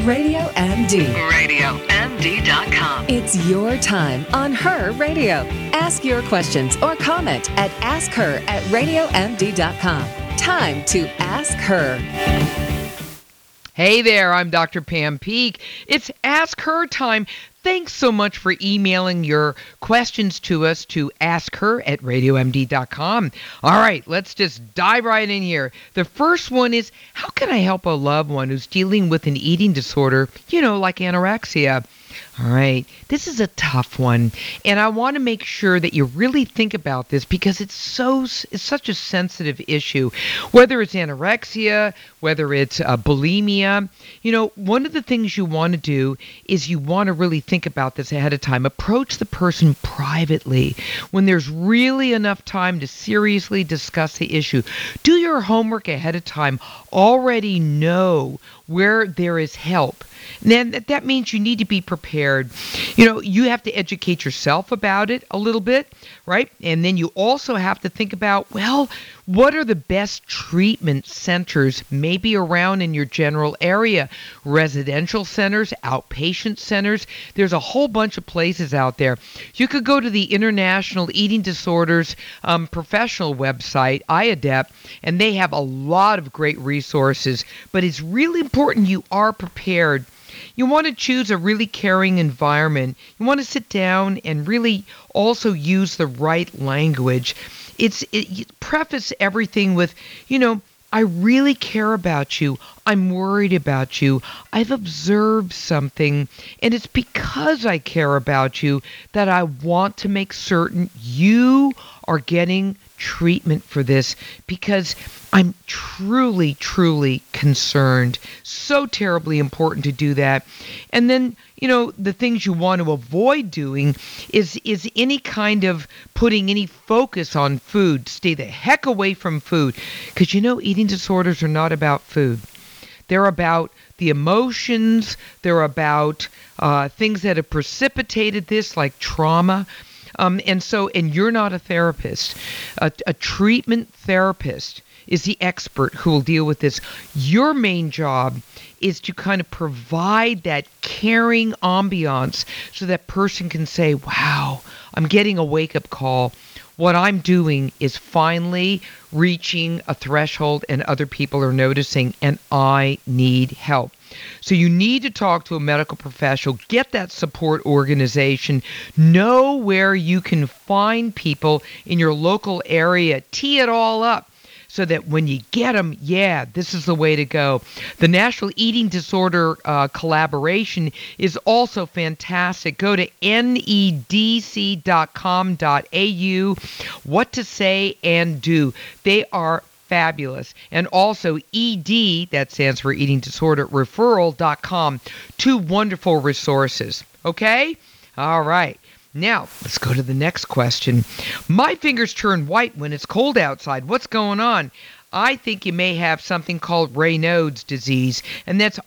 Radio MD. RadioMD.com. It's your time on Her Radio. Ask your questions or comment at askher@radiomd.com. Time to ask her. Hey there, I'm Dr. Pam Peak. It's Ask Her time. Thanks so much for emailing your questions to us to askher@radiomd.com. All right, let's just dive right in here. The first one is, how can I help a loved one who's dealing with an eating disorder, like anorexia? All right, this is a tough one, and I want to make sure that you really think about this because it's such a sensitive issue. Whether it's anorexia, whether it's bulimia, one of the things you want to do is you want to really think about this ahead of time. Approach the person privately when there's really enough time to seriously discuss the issue. Do your homework ahead of time. Already know where there is help. And then that means you need to be prepared. You have to educate yourself about it a little bit, right? And then you also have to think about, what are the best treatment centers maybe around in your general area? Residential centers, outpatient centers. There's a whole bunch of places out there. You could go to the International Eating Disorders professional website, IADEP, and they have a lot of great resources. But it's really important you are prepared. You want to choose a really caring environment. You want to sit down and really also use the right language. You preface everything with, I really care about you. I'm worried about you. I've observed something, and it's because I care about you that I want to make certain you are getting treatment for this because I'm truly, truly concerned. So terribly important to do that. And then, the things you want to avoid doing is any kind of putting any focus on food. Stay the heck away from food because, eating disorders are not about food. They're about the emotions. They're about things that have precipitated this, like trauma. And you're not a therapist. A treatment therapist is the expert who will deal with this. Your main job is to kind of provide that caring ambiance so that person can say, wow, I'm getting a wake-up call. What I'm doing is finally reaching a threshold and other people are noticing, and I need help. So you need to talk to a medical professional, get that support organization, know where you can find people in your local area, tee it all up so that when you get them, this is the way to go. The National Eating Disorder collaboration is also fantastic. Go to nedc.com.au, what to say and do. They are fabulous. And also ED, that stands for Eating Disorder Referral.com, two wonderful resources. Okay? All right. Now, let's go to the next question. My fingers turn white when it's cold outside. What's going on? I think you may have something called Raynaud's disease, and that's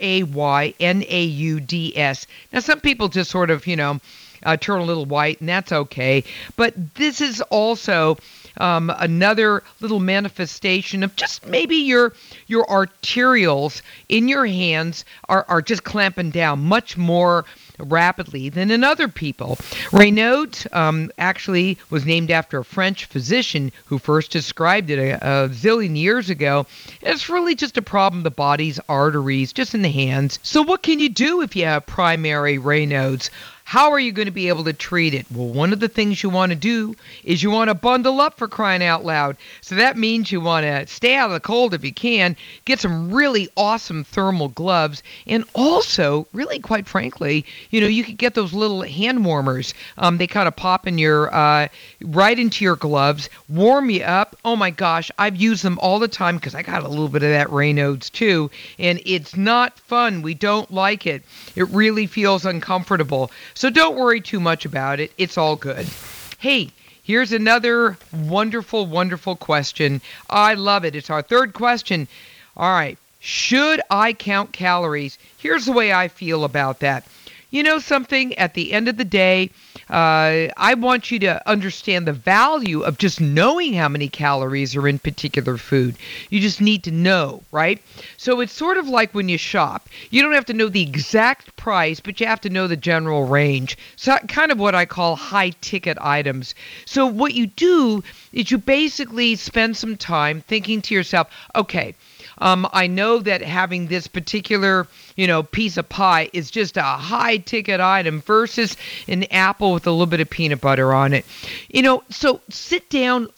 Raynauds. Now, some people just sort of, turn a little white, and that's okay. But this is also another little manifestation of just maybe your arterioles in your hands are just clamping down much more rapidly than in other people. Raynaud's actually was named after a French physician who first described it a zillion years ago. It's really just a problem of the body's arteries, just in the hands. So what can you do if you have primary Raynaud's? How are you going to be able to treat it? Well, one of the things you want to do is you want to bundle up, for crying out loud. So that means you want to stay out of the cold if you can, get some really awesome thermal gloves, and also, really quite frankly, you could get those little hand warmers. They kind of pop in your right into your gloves, warm you up. Oh my gosh, I've used them all the time because I got a little bit of that Raynaud's too, and it's not fun. We don't like it. It really feels uncomfortable. So don't worry too much about it. It's all good. Hey, here's another wonderful, wonderful question. I love it. It's our third question. All right. Should I count calories? Here's the way I feel about that. You know something? At the end of the day, I want you to understand the value of just knowing how many calories are in particular food. You just need to know, right? So it's sort of like when you shop. You don't have to know the exact price, but you have to know the general range. So kind of what I call high ticket items. So what you do is you basically spend some time thinking to yourself, okay, I know that having this particular, piece of pie is just a high ticket item versus an apple with a little bit of peanut butter on it. So sit down,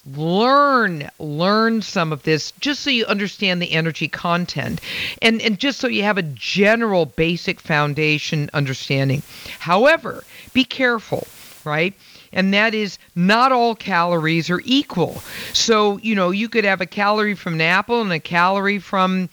learn some of this just so you understand the energy content and just so you have a general basic foundation understanding. However, be careful, right? And that is not all calories are equal. So, you could have a calorie from an apple and a calorie from,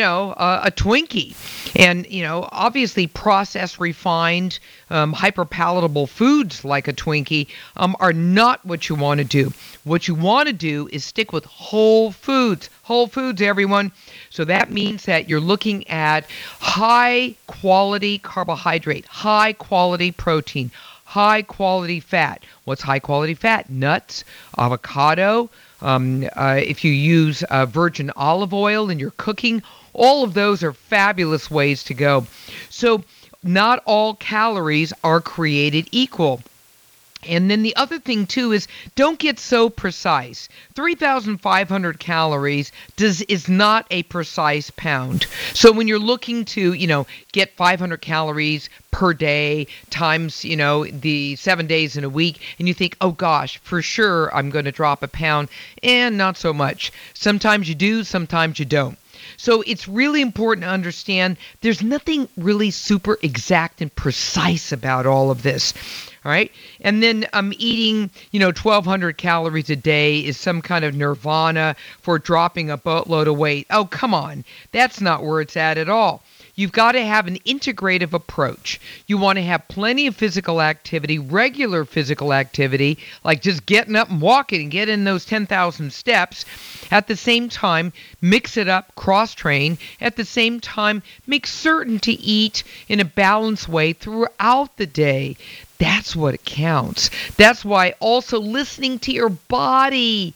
a Twinkie. And, obviously processed, refined, hyperpalatable foods like a Twinkie are not what you want to do. What you want to do is stick with whole foods. Whole foods, everyone. So that means that you're looking at high quality carbohydrate, high quality protein, high quality fat. What's high quality fat? Nuts, avocado. If you use virgin olive oil in your cooking, all of those are fabulous ways to go. So not all calories are created equal. And then the other thing, too, is don't get so precise. 3,500 calories is not a precise pound. So when you're looking to, get 500 calories per day times, the 7 days in a week, and you think, oh, gosh, for sure I'm going to drop a pound, and not so much. Sometimes you do, sometimes you don't. So it's really important to understand there's nothing really super exact and precise about all of this. All right. And then eating, 1,200 calories a day is some kind of nirvana for dropping a boatload of weight. Oh, come on. That's not where it's at all. You've got to have an integrative approach. You want to have plenty of physical activity, regular physical activity, like just getting up and walking and getting those 10,000 steps. At the same time, mix it up, cross-train. At the same time, make certain to eat in a balanced way throughout the day. That's what counts. That's why also listening to your body.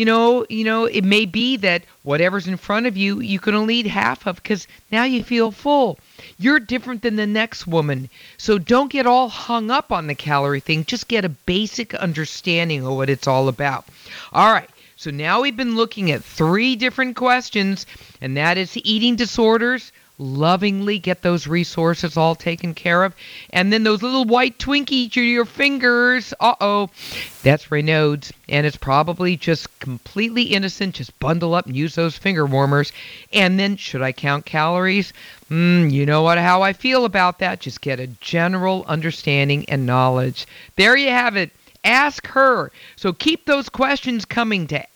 It may be that whatever's in front of you, you can only eat half of because now you feel full. You're different than the next woman. So don't get all hung up on the calorie thing. Just get a basic understanding of what it's all about. All right. So now we've been looking at 3 different questions, and that is eating disorders. Lovingly get those resources all taken care of. And then those little white Twinkies to your fingers. That's Raynaud's. And it's probably just completely innocent. Just bundle up and use those finger warmers. And then, should I count calories? You know how I feel about that. Just get a general understanding and knowledge. There you have it. Ask Her. So keep those questions coming to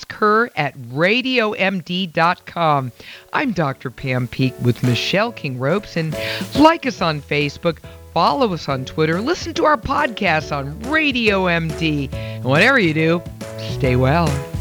askher@radiomd.com. I'm Dr. Pam Peek with Michelle King Ropes, and like us on Facebook, follow us on Twitter, listen to our podcast on Radio MD, and whatever you do, stay well.